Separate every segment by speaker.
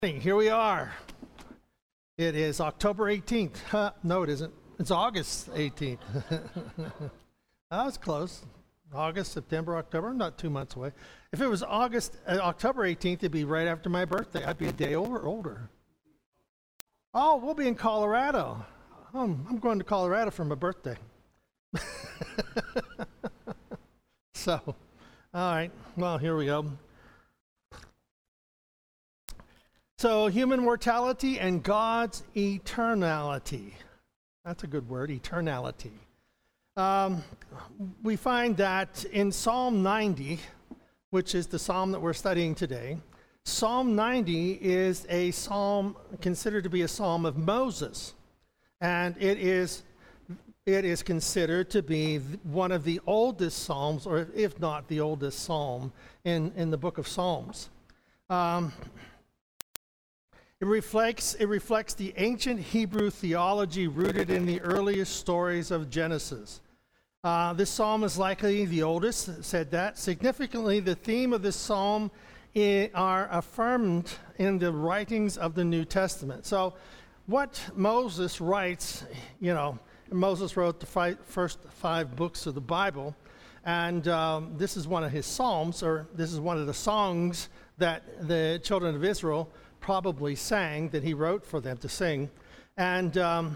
Speaker 1: Here we are. It is October 18th. No, it isn't. It's August 18th. That was close. August, September, October, not 2 months away. If it was October 18th, it'd be right after my birthday. I'd be a day older. Oh, we'll be in Colorado. I'm going to Colorado for my birthday. So, all right. Well, here we go. So, human mortality and God's eternality. That's a good word, eternality. We find that in Psalm 90, which is the psalm that we're studying today, Psalm 90 is a psalm considered to be a psalm of Moses. And it is considered to be one of the oldest psalms, or if not the oldest psalm in the book of Psalms. It reflects the ancient Hebrew theology rooted in the earliest stories of Genesis. This psalm is likely the oldest, said that. Significantly, the theme of this psalm are affirmed in the writings of the New Testament. So what Moses writes, Moses wrote the first 5 books of the Bible, and this is one of his psalms, or this is one of the songs that the children of Israel probably sang, that he wrote for them to sing. And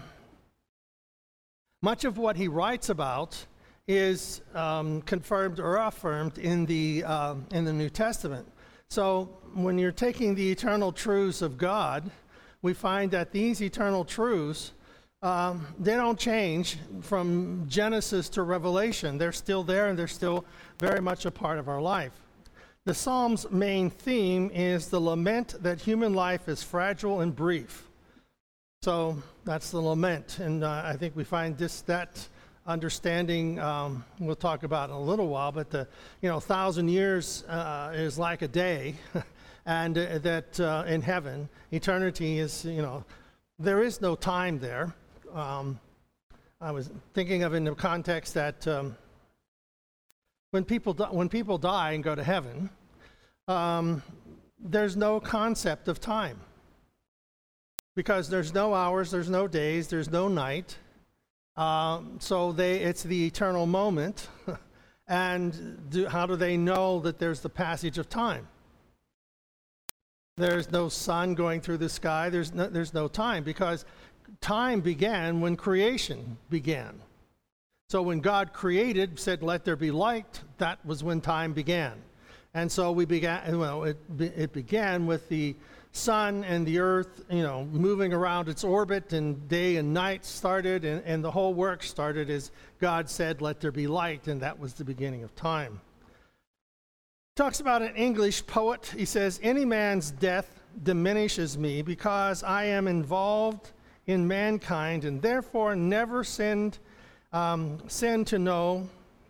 Speaker 1: much of what he writes about is confirmed or affirmed in the New Testament. So when you're taking the eternal truths of God, we find that these eternal truths, they don't change from Genesis to Revelation. They're still there, and they're still very much a part of our life. The Psalm's main theme is the lament that human life is fragile and brief. So that's the lament, and I think we find that understanding we'll talk about in a little while, but 1,000 years is like a day, and that in heaven, eternity is, there is no time there. I was thinking of in the context that when people die and go to heaven, there's no concept of time, because there's no hours, there's no days, there's no night. So it's the eternal moment. And how do they know that there's the passage of time? There's no sun going through the sky. There's no time, because time began when creation began. So when God created, said, "Let there be light," that was when time began. And so we began. It began with the sun and the earth, moving around its orbit, and day and night started, and the whole work started as God said, "Let there be light," and that was the beginning of time. Talks about an English poet. He says, "Any man's death diminishes me, because I am involved in mankind, and therefore never sinned to know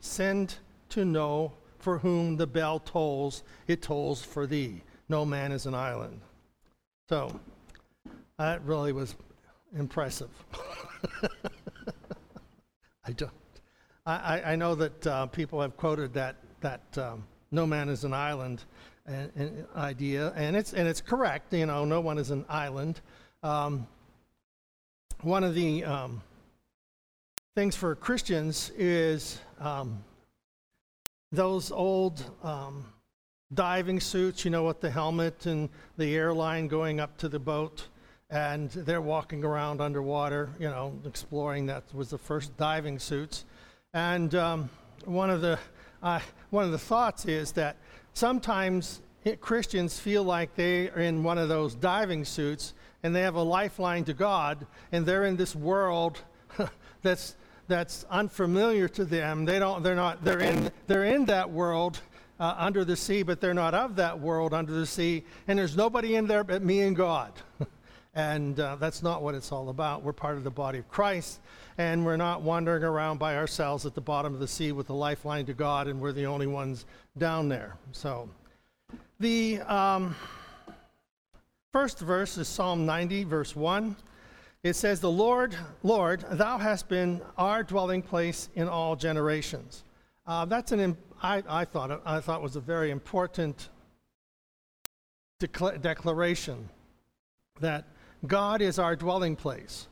Speaker 1: for whom the bell tolls, it tolls for thee. No man is an island." So that really was impressive. I know that people have quoted that no man is an island idea, and it's correct. No one is an island. One of the things for Christians is those old diving suits, with the helmet and the airline going up to the boat, and they're walking around underwater, exploring. That was the first diving suits. And one of the thoughts is that sometimes Christians feel like they are in one of those diving suits, and they have a lifeline to God, and they're in this world that's unfamiliar to them. They're in that world under the sea, but they're not of that world under the sea, and there's nobody in there but me and God. And that's not what it's all about. We're part of the body of Christ, and we're not wandering around by ourselves at the bottom of the sea with a lifeline to God, and we're the only ones down there. So the first verse is Psalm 90, verse 1. It says, "The Lord, thou hast been our dwelling place in all generations." That's I thought was a very important declaration. that God is our dwelling place.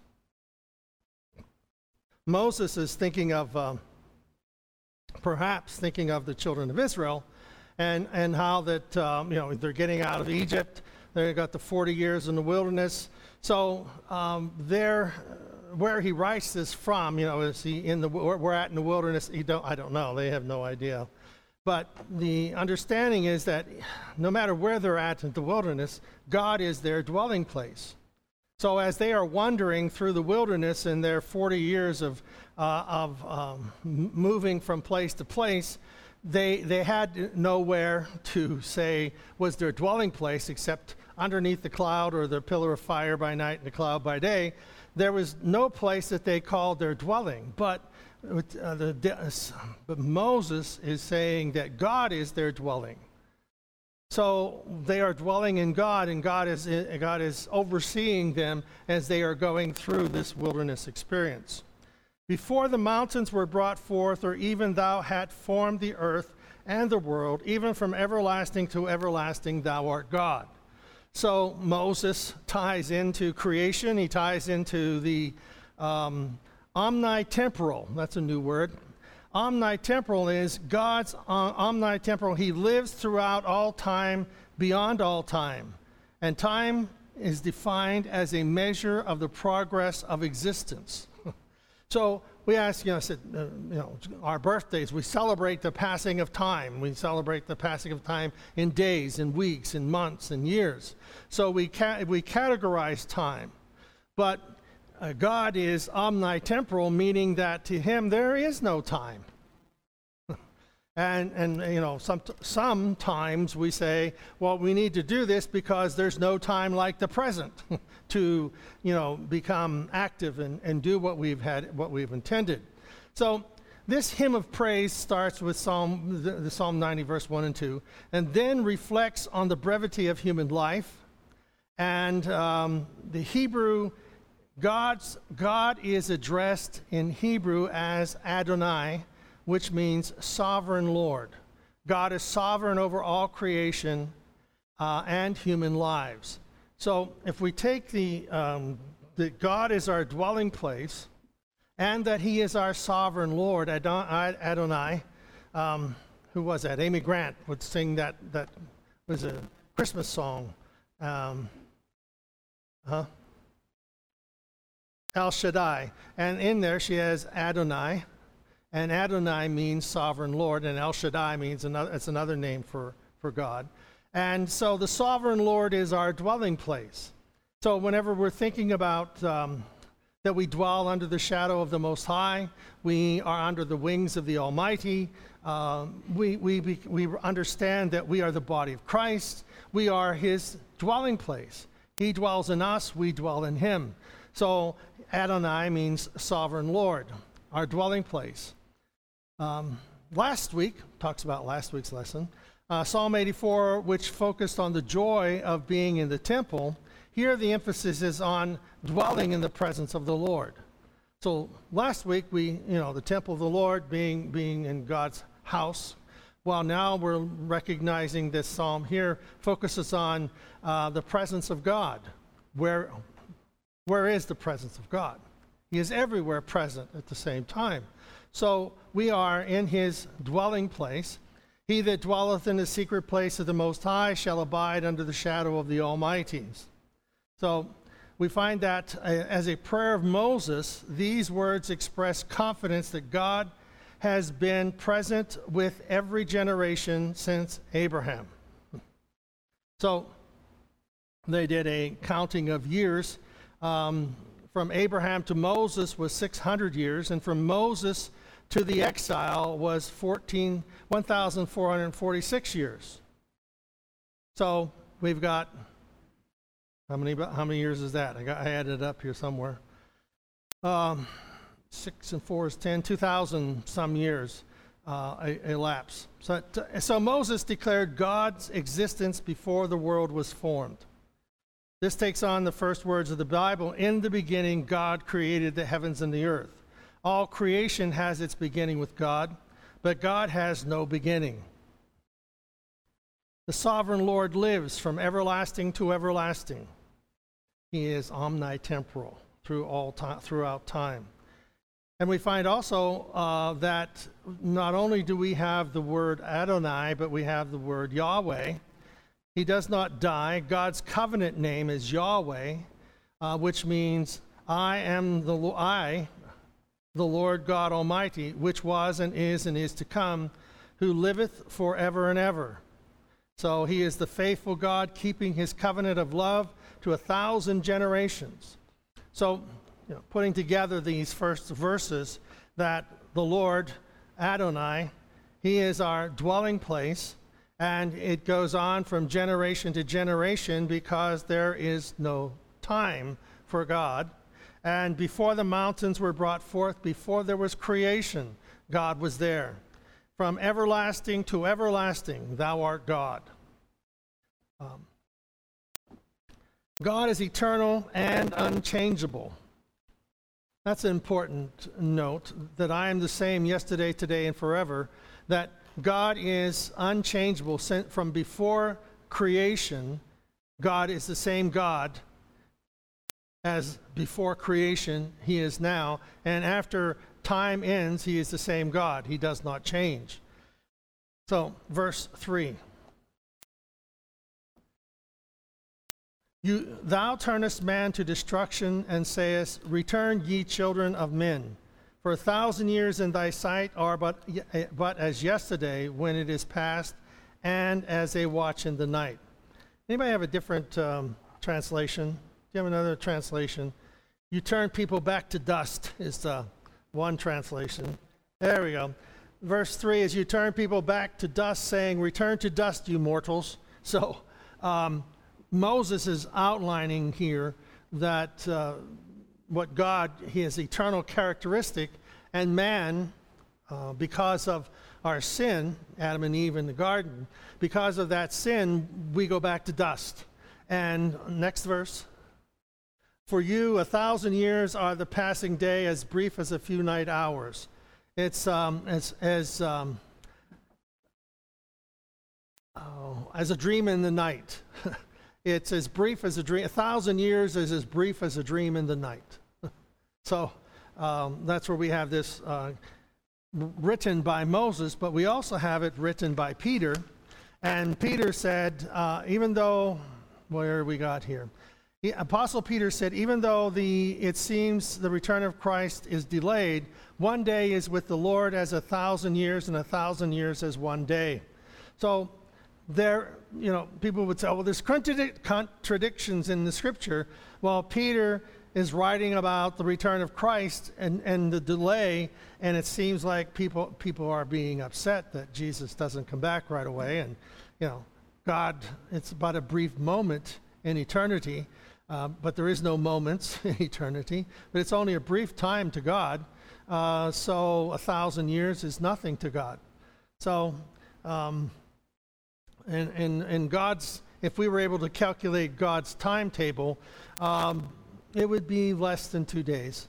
Speaker 1: Moses is thinking of, perhaps thinking of the children of Israel, and how that they're getting out of Egypt. They got the 40 years in the wilderness. So where he writes this from, is he we're at in the wilderness? I don't know. They have no idea. But the understanding is that no matter where they're at in the wilderness, God is their dwelling place. So as they are wandering through the wilderness in their 40 years of moving from place to place, they had nowhere to say was their dwelling place except underneath the cloud or the pillar of fire by night and the cloud by day. There was no place that they called their dwelling. But Moses is saying that God is their dwelling. So they are dwelling in God, and God is overseeing them as they are going through this wilderness experience. Before the mountains were brought forth, or even thou hadst formed the earth and the world, even from everlasting to everlasting, thou art God. So Moses ties into creation. He ties into the omnitemporal. That's a new word. Omnitemporal is God's omnitemporal. He lives throughout all time, beyond all time. And time is defined as a measure of the progress of existence. So we ask, our birthdays, we celebrate the passing of time. We celebrate the passing of time in days, in weeks, in months, and years. So we categorize time. But God is omnitemporal, meaning that to him there is no time. And sometimes we say, well, we need to do this because there's no time like the present to, become active and do what we've intended. So this hymn of praise starts with the Psalm 90, verse 1 and 2, and then reflects on the brevity of human life. And the Hebrew, God is addressed in Hebrew as Adonai, which means sovereign Lord. God is sovereign over all creation and human lives. So if we take that God is our dwelling place and that he is our sovereign Lord, Adonai, who was that? Amy Grant would sing that was a Christmas song. El Shaddai. And in there she has Adonai. And Adonai means sovereign Lord, and El Shaddai means it's another name for God. And so the sovereign Lord is our dwelling place. So whenever we're thinking about that we dwell under the shadow of the Most High, we are under the wings of the Almighty, we understand that we are the body of Christ. We are his dwelling place. He dwells in us, we dwell in him. So Adonai means sovereign Lord, our dwelling place. Last week, talks about last week's lesson, Psalm 84, which focused on the joy of being in the temple. Here the emphasis is on dwelling in the presence of the Lord. So last week the temple of the Lord being in God's house. Well, now we're recognizing this psalm here focuses on the presence of God. Where is the presence of God? He is everywhere present at the same time. So we are in his dwelling place. He that dwelleth in the secret place of the Most High shall abide under the shadow of the Almighty. So we find that as a prayer of Moses, these words express confidence that God has been present with every generation since Abraham. So they did a counting of years. From Abraham to Moses was 600 years, and from Moses to the exile was 1,446 years. So we've got, how many years is that? I added it up here somewhere. 6 and 4 is 10, 2,000 some years elapsed. So Moses declared God's existence before the world was formed. This takes on the first words of the Bible. In the beginning, God created the heavens and the earth. All creation has its beginning with God, but God has no beginning. The sovereign Lord lives from everlasting to everlasting. He is omnitemporal throughout time. And we find also that not only do we have the word Adonai, but we have the word Yahweh. He does not die. God's covenant name is Yahweh, which means I am the Lord God Almighty, which was and is to come, who liveth forever and ever. So he is the faithful God, keeping his covenant of love to 1,000 generations. So, putting together these first verses, that the Lord Adonai, he is our dwelling place, and it goes on from generation to generation because there is no time for God. And before the mountains were brought forth, before there was creation, God was there. From everlasting to everlasting, thou art God. God is eternal and unchangeable. That's an important note, that I am the same yesterday, today, and forever, that God is unchangeable. From before creation, God is the same God as before creation he is now, and after time ends, he is the same God. He does not change. So, verse 3. Thou turnest man to destruction, and sayest, Return, ye children of men. For 1,000 years in thy sight are but as yesterday, when it is past, and as a watch in the night. Anybody have a different translation? Do you have another translation? You turn people back to dust is the one translation. There we go. Verse 3 is, you turn people back to dust, saying, Return to dust, you mortals. So, Moses is outlining here that what God, his eternal characteristic, and man, because of our sin, Adam and Eve in the garden, because of that sin, we go back to dust. And next verse. For you 1,000 years are the passing day, as brief as a few night hours. It's as a dream in the night. It's as brief as a dream. 1,000 years is as brief as a dream in the night. So that's where we have this written by Moses, but we also have it written by Peter. And Peter said, even though, where we got here? Apostle Peter said, even though it seems the return of Christ is delayed, one day is with the Lord as 1,000 years, and 1,000 years as one day. So there, people would say, well, there's contradictions in the scripture. Well, Peter is writing about the return of Christ and the delay, and it seems like people are being upset that Jesus doesn't come back right away. And, God, it's about a brief moment in eternity, but there is no moments in eternity. But it's only a brief time to God, so 1,000 years is nothing to God. So, and God's, if we were able to calculate God's timetable, it would be less than 2 days.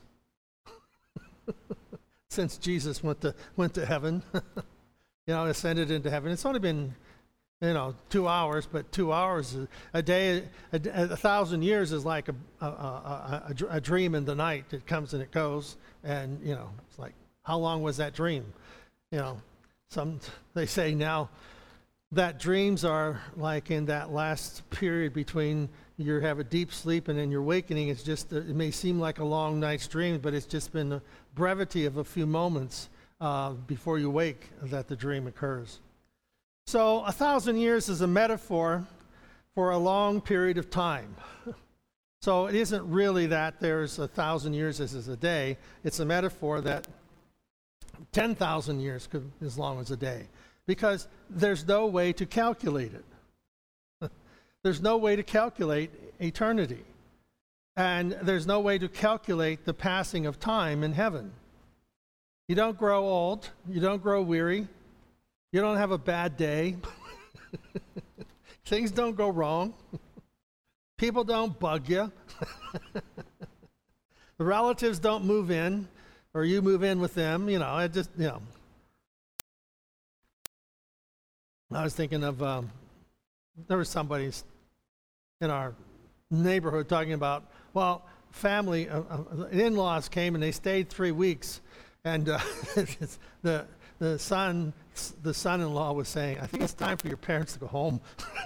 Speaker 1: Since Jesus went to heaven, ascended into heaven. It's only been 2 hours, but 2 hours a day, 1,000 years is like a dream in the night. It comes and it goes, and it's like, how long was that dream? They say now that dreams are like in that last period between you have a deep sleep and then you're awakening. It's just, it may seem like a long night's dream, but it's just been the brevity of a few moments before you wake that the dream occurs. So 1,000 years is a metaphor for a long period of time. So it isn't really that there's 1,000 years as a day. It's a metaphor that 10,000 years could be as long as a day, because there's no way to calculate it. There's no way to calculate eternity. And there's no way to calculate the passing of time in heaven. You don't grow old. You don't grow weary. You don't have a bad day. Things don't go wrong. People don't bug you. The relatives don't move in, or you move in with them. It just, I was thinking of, there was somebody in our neighborhood talking about Well, family, in-laws came and they stayed 3 weeks, and the son-in-law was saying, "I think it's time for your parents to go home."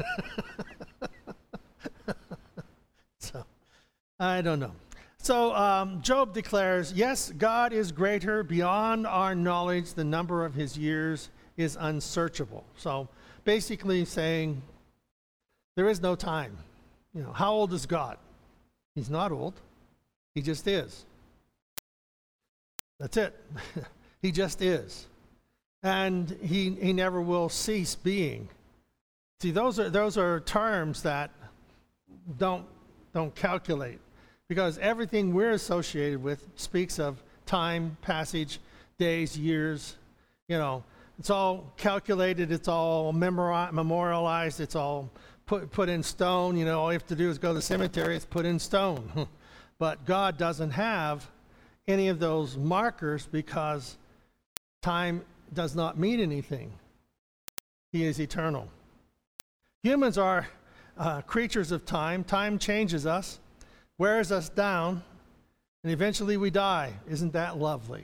Speaker 1: So, I don't know. So Job declares, yes, God is greater beyond our knowledge. The number of his years is unsearchable. So basically saying there is no time. You know, how old is God? He's not old. He just is. That's it. He just is. And he never will cease being. See, those are terms that don't calculate, because everything we're associated with speaks of time, passage, days, years. You know, it's all calculated, it's all memorialized, it's all put in stone. You know, all you have to do is go to the cemetery, it's put in stone. But God doesn't have any of those markers, because time does not mean anything. He is eternal. Humans are creatures of time. Time changes us, wears us down, and eventually we die. Isn't that lovely?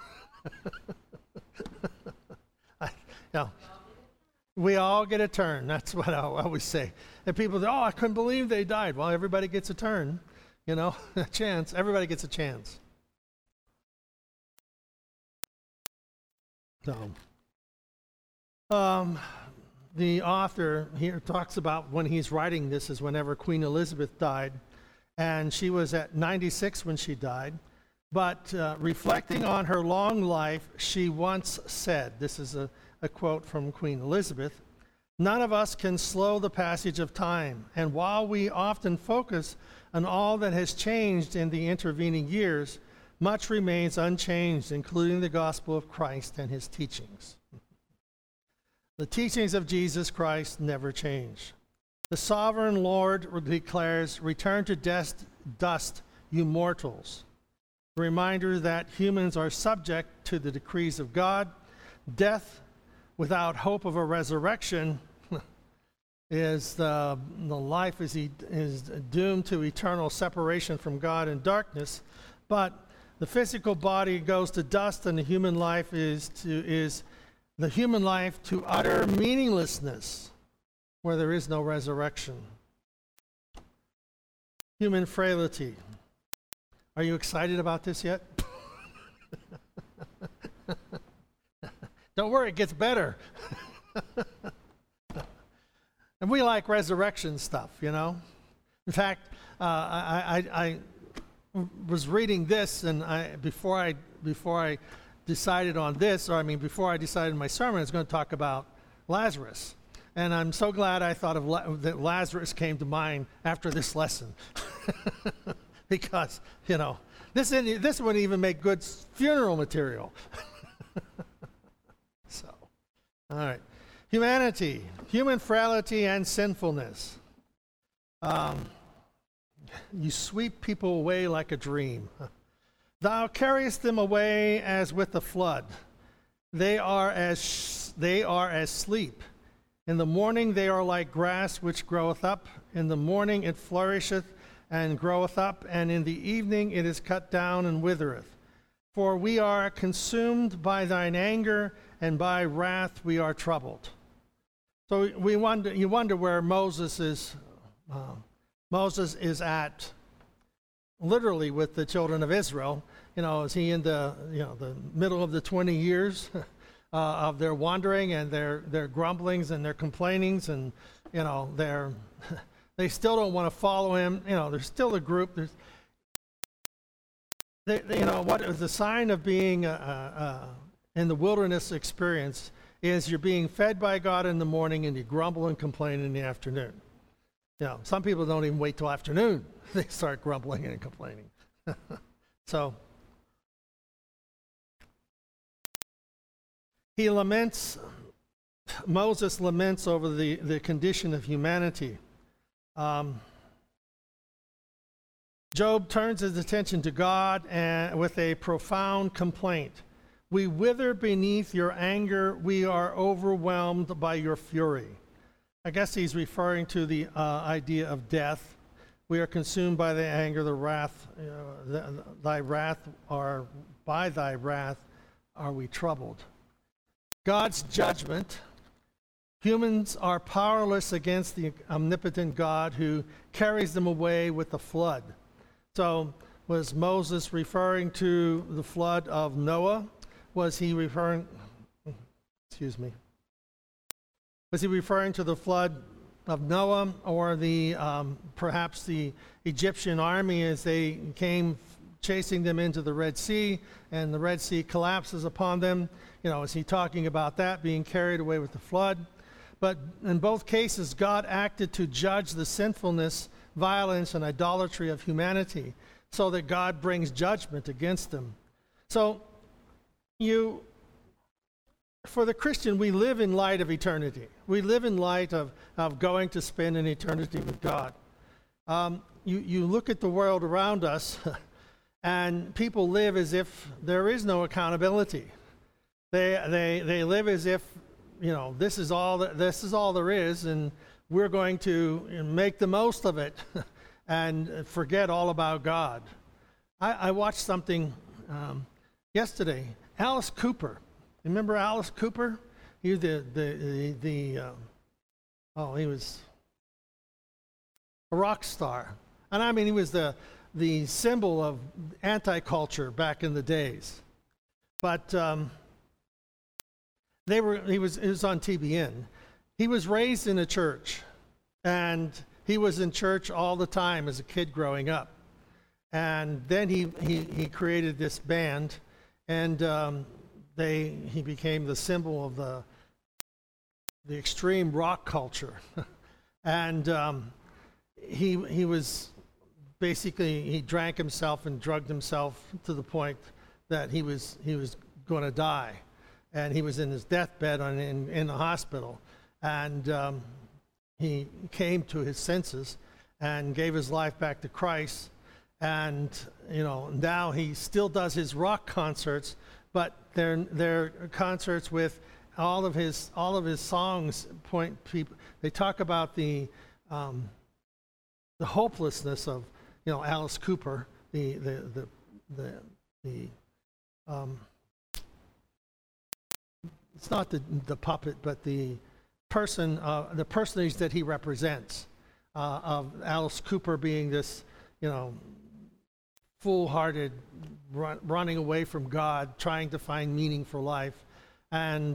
Speaker 1: We all get a turn. That's what I always say. And people say, "Oh, I couldn't believe they died." Well, everybody gets a turn, you know, a chance. Everybody gets a chance. So, the author here talks about when he's writing this is whenever Queen Elizabeth died, and she was at 96 when she died. But reflecting on her long life, she once said, this is a quote from Queen Elizabeth, "None of us can slow the passage of time, and while we often focus on all that has changed in the intervening years, much remains unchanged, including the gospel of Christ and his teachings." The teachings of Jesus Christ never change. The sovereign Lord declares, "Return to dust, you mortals." A reminder that humans are subject to the decrees of God. Death without hope of a resurrection is the life is doomed to eternal separation from God and darkness. But the physical body goes to dust, and the human life is the human life to utter meaninglessness, where there is no resurrection. Human frailty. Are you excited about this yet? Don't worry, it gets better. And we like resurrection stuff, you know. In fact, I was reading this, and before I decided on this, before I decided my sermon, I was going to talk about Lazarus. And I'm so glad I thought that Lazarus came to mind after this lesson. Because, you know, this wouldn't even make good funeral material. So, all right. Humanity, human frailty and sinfulness. You sweep people away like a dream. Thou carriest them away as with a flood. They are as sleep. In the morning they are like grass which groweth up. In the morning it flourisheth and groweth up, and in the evening it is cut down and withereth. For we are consumed by thine anger, and by wrath we are troubled. So you wonder where Moses is. Moses is at, literally, with the children of Israel. You know, is he in the middle of the 20 years of their wandering and their grumblings and their complainings, and you know they still don't want to follow him. You know, there's still a group. What is the sign of being in the wilderness experience is you're being fed by God in the morning and you grumble and complain in the afternoon. You know, some people don't even wait till afternoon. They start grumbling and complaining. So Moses laments over the condition of humanity. Job turns his attention to God and with a profound complaint. We wither beneath your anger. We are overwhelmed by your fury. I guess he's referring to the idea of death, We are consumed by the anger, the wrath, thy wrath, or by thy wrath are we troubled. God's judgment. Humans are powerless against the omnipotent God who carries them away with the flood. So, was Moses referring to the flood of Noah? Was he referring to the flood of Noah, or perhaps the Egyptian army as they came chasing them into the Red Sea, and the Red Sea collapses upon them? Is he talking about that being carried away with the flood? But in both cases, God acted to judge the sinfulness, violence, and idolatry of humanity, so that God brings judgment against them. So, for the Christian, we live in light of eternity. We live in light of going to spend an eternity with God. You look at the world around us, and people live as if there is no accountability. They live as if, this is all there is, and we're going to make the most of it and forget all about God. I watched something yesterday. Alice Cooper. Remember Alice Cooper? He was he was a rock star. And I mean, he was the symbol of anti-culture back in the days. But it was on TBN. He was raised in a church, and he was in church all the time as a kid growing up. And then he created this band, and he became the symbol of the extreme rock culture. And he was basically, he drank himself and drugged himself to the point that he was going to die. And he was in his deathbed in the hospital. And he came to his senses and gave his life back to Christ. And now he still does his rock concerts, but they're concerts with all of his songs people. They talk about the hopelessness of Alice Cooper, the it's not the puppet, but the personage that he represents, of Alice Cooper being this foolhardy, running away from God, trying to find meaning for life. And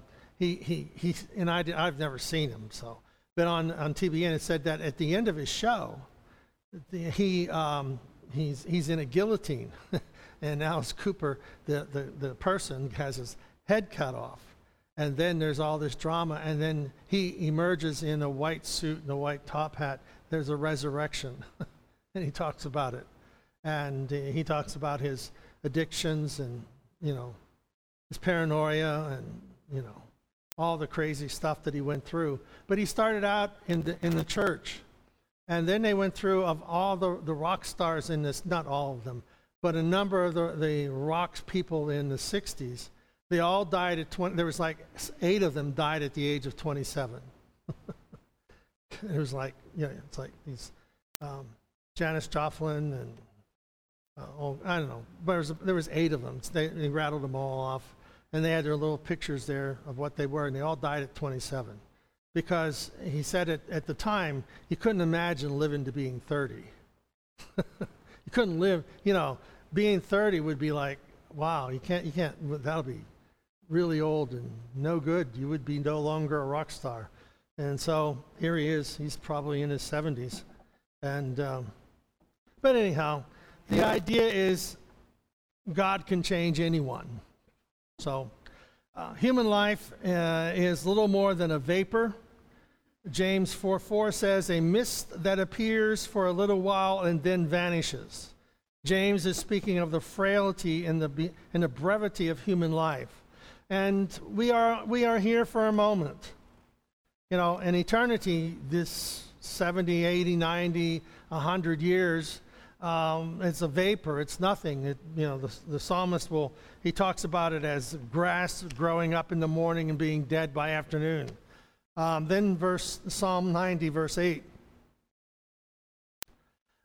Speaker 1: I've never seen him, but on TBN it said that at the end of his show, he's in a guillotine, and Alice Cooper, the person, has his head cut off, and then there's all this drama, and then he emerges in a white suit and a white top hat. There's a resurrection, and he talks about it. And he talks about his addictions and, his paranoia and, all the crazy stuff that he went through. But he started out in the church. And then they went through, of all the rock stars in this, not all of them, but a number of the rock people in the 60s, they all died at 20. There was like 8 of them died at the age of 27. It was like, it's like these Janis Joplin and I don't know, but there was 8 of them. They rattled them all off, and they had their little pictures there of what they were, and they all died at 27. Because he said at the time, he couldn't imagine living to being 30. You couldn't live, being 30 would be like, wow, you can't, that'll be really old and no good. You would be no longer a rock star. And so here he is. He's probably in his 70s. And, but anyhow, the idea is God can change anyone. So human life is little more than a vapor. James 4:4 says, a mist that appears for a little while and then vanishes. James is speaking of the frailty and the brevity of human life. And we are here for a moment. In eternity, this 70, 80, 90, 100 years, it's a vapor. It's nothing. The psalmist he talks about it as grass growing up in the morning and being dead by afternoon. Then Psalm 90, verse 8.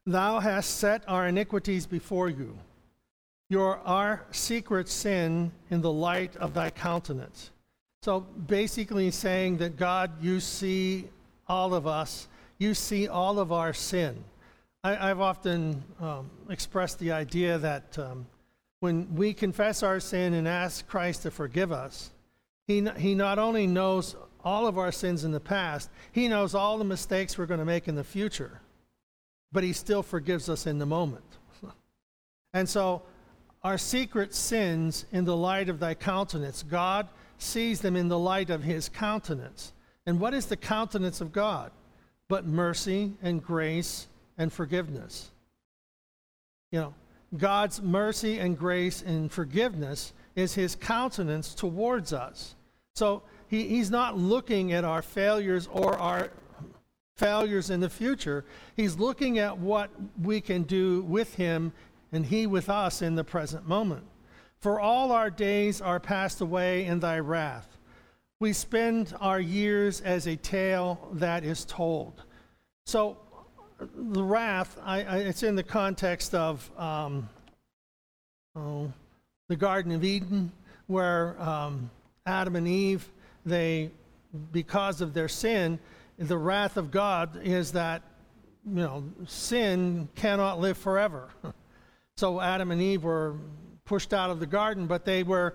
Speaker 1: Thou hast set our iniquities before you, our secret sin in the light of thy countenance. So basically saying that God, you see all of us, you see all of our sin. I've often expressed the idea that when we confess our sin and ask Christ to forgive us, he not only knows all of our sins in the past, he knows all the mistakes we're going to make in the future, but he still forgives us in the moment. And so our secret sins in the light of thy countenance, God sees them in the light of his countenance. And what is the countenance of God? But mercy and grace and forgiveness. You know, God's mercy and grace and forgiveness is his countenance towards us. So he's not looking at our failures or our failures in the future. He's looking at what we can do with him and he with us in the present moment. For all our days are passed away in thy wrath. We spend our years as a tale that is told. So the wrath, it's in the context of the Garden of Eden, where Adam and Eve, because of their sin, the wrath of God is that, sin cannot live forever. So Adam and Eve were pushed out of the garden, but they were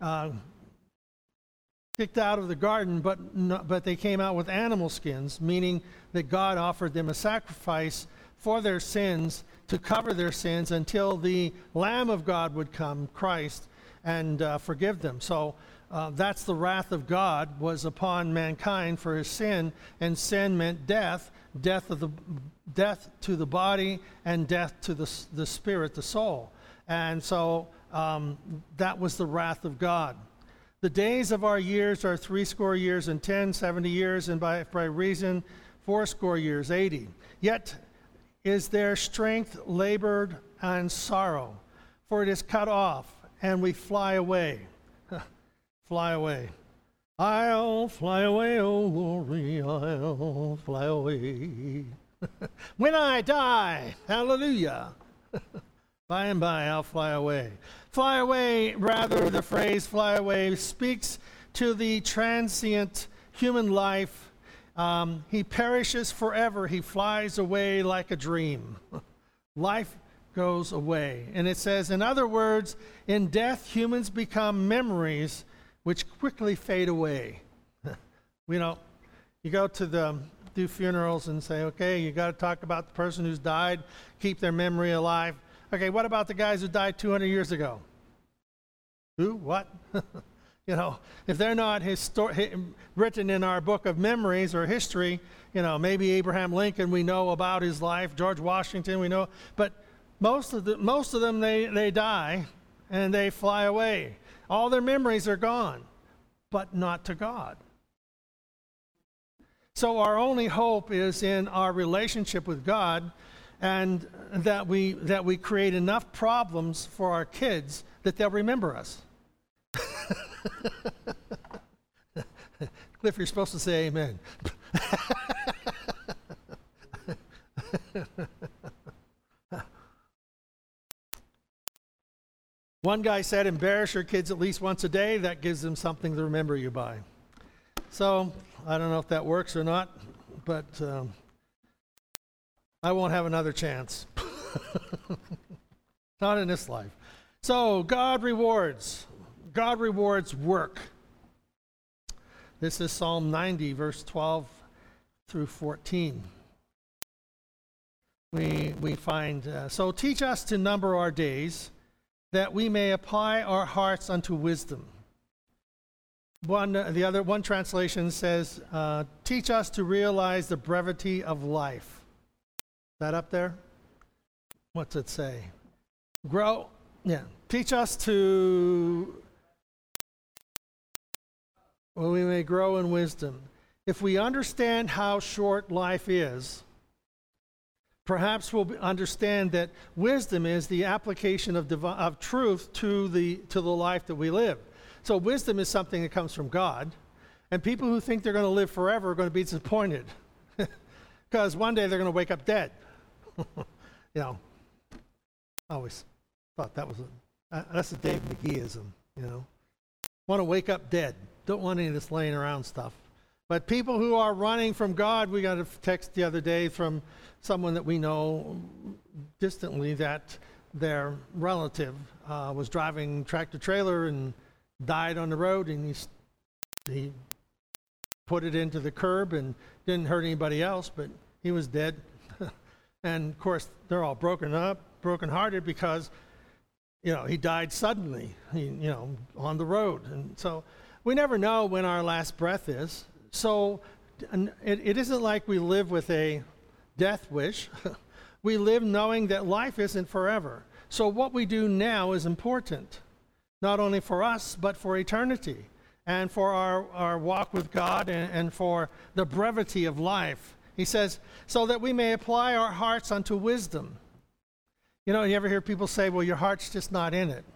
Speaker 1: kicked out of the garden, but they came out with animal skins, meaning that God offered them a sacrifice for their sins to cover their sins until the Lamb of God would come, Christ, and forgive them. So that's the wrath of God was upon mankind for his sin, and sin meant death to the body and death to the spirit, the soul. And so that was the wrath of God. The days of our years are 80 years and 10, 70 years, and by reason 80 years, 80. Yet is their strength labored and sorrow, for it is cut off, and we fly away. Fly away. I'll fly away, oh glory, I'll fly away. When I die, hallelujah. By and by, I'll fly away. Fly away, rather, the phrase fly away speaks to the transient human life. He perishes forever. He flies away like a dream. Life goes away. And it says, in other words, in death, humans become memories which quickly fade away. You go to do funerals and say, okay, you got to talk about the person who's died, keep their memory alive. Okay, what about the guys who died 200 years ago? Who? What? If they're not written in our book of memories or history, maybe Abraham Lincoln, we know about his life, George Washington, we know, but most of them, they die and they fly away. All their memories are gone, but not to God. So our only hope is in our relationship with God, and that we create enough problems for our kids that they'll remember us. Cliff, you're supposed to say amen. One guy said, embarrass your kids at least once a day. That gives them something to remember you by. So I don't know if that works or not, but I won't have another chance. Not in this life. So God rewards work. This is Psalm 90, verse 12 through 14. We find, so teach us to number our days, that we may apply our hearts unto wisdom. One translation says, teach us to realize the brevity of life. Is that up there? What's it say? Teach us we may grow in wisdom. If we understand how short life is, perhaps we'll understand that wisdom is the application of truth to the life that we live. So wisdom is something that comes from God, and people who think they're going to live forever are going to be disappointed because one day they're going to wake up dead. You know, I always thought that was that's a Dave McGeeism, you know. Want to wake up dead. Don't want any of this laying around stuff. But people who are running from God, we got a text the other day from someone that we know distantly that their relative was driving tractor trailer and died on the road, and he put it into the curb and didn't hurt anybody else, but he was dead. And of course, they're all brokenhearted because, you know, he died suddenly, on the road. And so we never know when our last breath is. So it isn't like we live with a death wish. We live knowing that life isn't forever. So what we do now is important, not only for us, but for eternity and for our walk with God and for the brevity of life. He says, so that we may apply our hearts unto wisdom. You know, you ever hear people say, well, your heart's just not in it.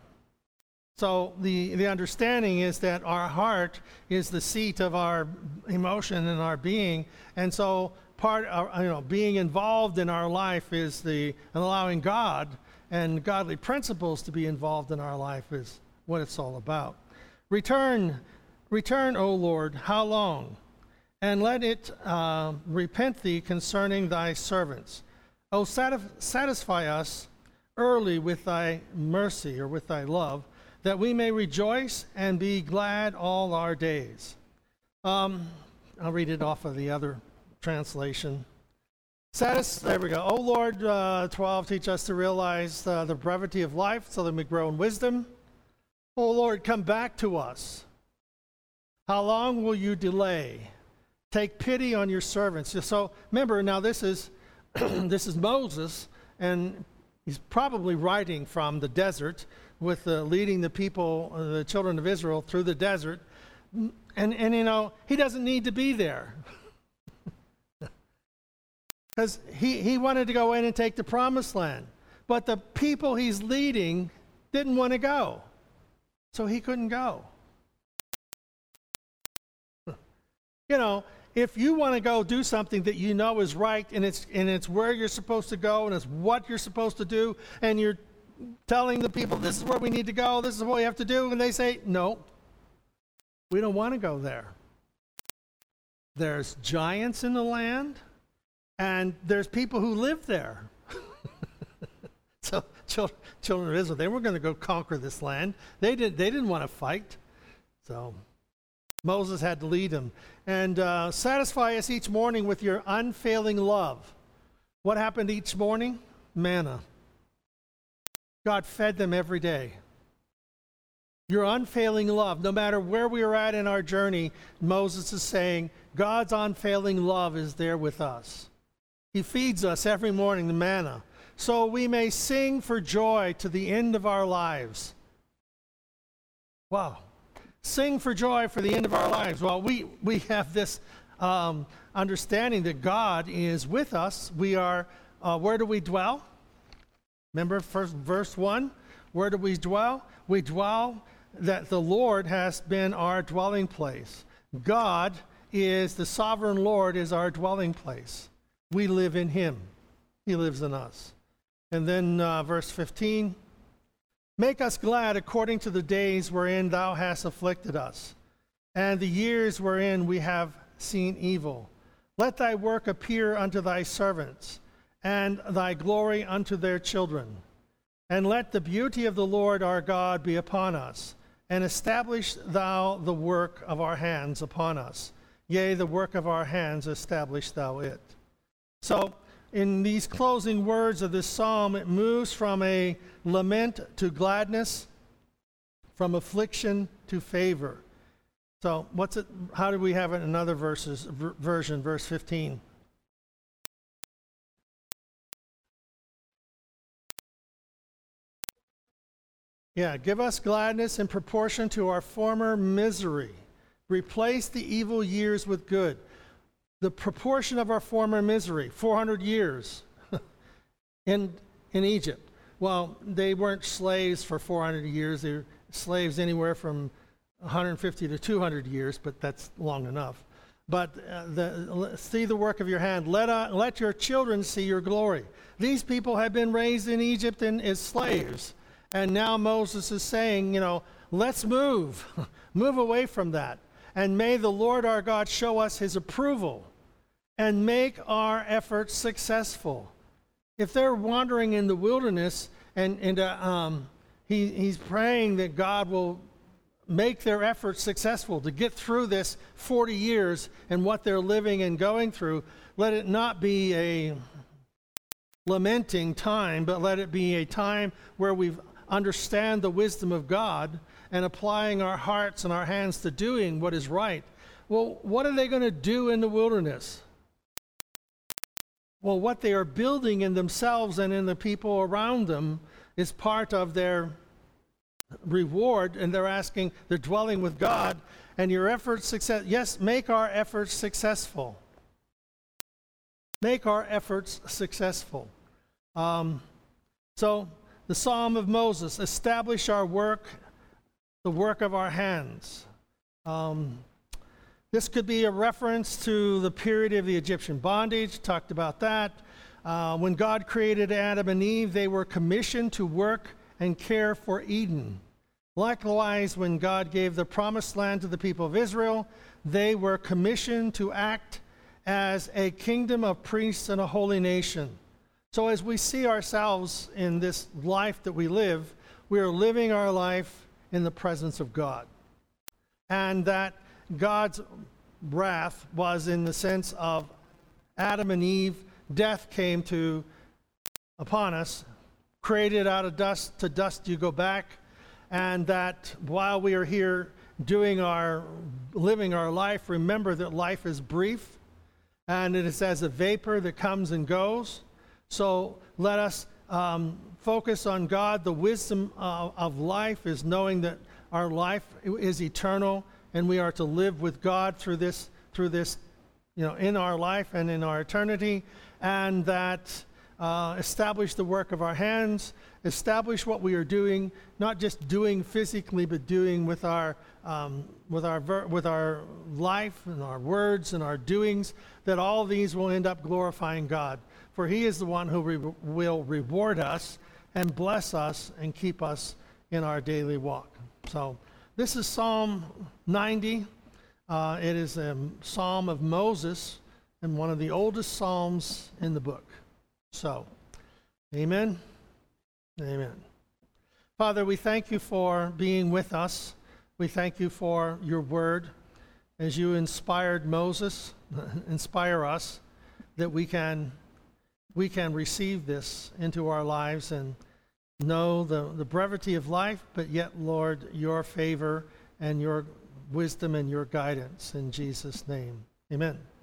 Speaker 1: So the understanding is that our heart is the seat of our emotion and our being, and so being involved in our life is allowing God and godly principles to be involved in our life is what it's all about. Return, O Lord, how long? And let it repent thee concerning thy servants. O satisfy us early with thy mercy or with thy love, that we may rejoice and be glad all our days. I'll read it off of the other translation. There we go. O Lord, 12, teach us to realize the brevity of life so that we grow in wisdom. O Lord, come back to us. How long will you delay? Take pity on your servants. So remember, now this is this is Moses, and he's probably writing from the desert with leading the people, the children of Israel, through the desert. And you know, he doesn't need to be there. Because he wanted to go in and take the promised land. But the people he's leading didn't want to go. So he couldn't go. You know, if you want to go do something that you know is right, and it's where you're supposed to go, and it's what you're supposed to do, and you're telling the people, this is where we need to go, this is what we have to do, and they say, no, we don't want to go there. There's giants in the land, and there's people who live there. So children of Israel, they were going to go conquer this land. They didn't want to fight. So Moses had to lead them. And satisfy us each morning with your unfailing love. What happened each morning? Manna. God fed them every day. Your unfailing love, no matter where we are at in our journey, Moses is saying, God's unfailing love is there with us. He feeds us every morning, the manna, so we may sing for joy to the end of our lives. Wow. Sing for joy for the end of our lives. Well, we have this understanding that God is with us. We are, where do we dwell? Remember first verse 1? Where do we dwell? We dwell that the Lord has been our dwelling place. God is, the sovereign Lord is our dwelling place. We live in him. He lives in us. And then verse 15. Make us glad according to the days wherein thou hast afflicted us, and the years wherein we have seen evil. Let thy work appear unto thy servants, and thy glory unto their children. And let the beauty of the Lord our God be upon us, and establish thou the work of our hands upon us. Yea, the work of our hands establish thou it. So, in these closing words of this psalm, it moves from a lament to gladness, from affliction to favor. So, what's it? How do we have it in another version, verse 15? Yeah, give us gladness in proportion to our former misery. Replace the evil years with good. The proportion of our former misery, 400 years in Egypt. Well, they weren't slaves for 400 years. They were slaves anywhere from 150 to 200 years, but that's long enough. but see the work of your hand. Let your children see your glory. These people had been raised in Egypt as slaves, and now Moses is saying, let's move, move away from that, and may the Lord our God show us his approval and make our efforts successful. If they're wandering in the wilderness, he's praying that God will make their efforts successful to get through this 40 years and what they're living and going through. Let it not be a lamenting time, but let it be a time where we understand the wisdom of God and applying our hearts and our hands to doing what is right. Well, what are they going to do in the wilderness? Well, what they are building in themselves and in the people around them is part of their reward, and they're dwelling with God, and your efforts success. Yes, make our efforts successful. Make our efforts successful. So the Psalm of Moses, establish our work, the work of our hands. This could be a reference to the period of the Egyptian bondage, talked about that. When God created Adam and Eve, they were commissioned to work and care for Eden. Likewise, when God gave the promised land to the people of Israel, they were commissioned to act as a kingdom of priests and a holy nation. So as we see ourselves in this life that we live, we are living our life in the presence of God. And that God's wrath was in the sense of Adam and Eve. Death came upon us, created out of dust, to dust you go back, and that while we are here living our life, remember that life is brief, and it is as a vapor that comes and goes. So let us focus on God. The wisdom of life is knowing that our life is eternal, and we are to live with God through this, in our life and in our eternity, and that establish the work of our hands, establish what we are doing, not just doing physically, but doing with our life and our words and our doings, that all these will end up glorifying God. For he is the one who will reward us and bless us and keep us in our daily walk. So this is Psalm 90. It is a psalm of Moses and one of the oldest psalms in the book. So, amen. Amen. Father, we thank you for being with us. We thank you for your word. As you inspired Moses, inspire us that we can receive this into our lives and know the brevity of life, but yet, Lord, your favor and your wisdom and your guidance. In Jesus' name, amen.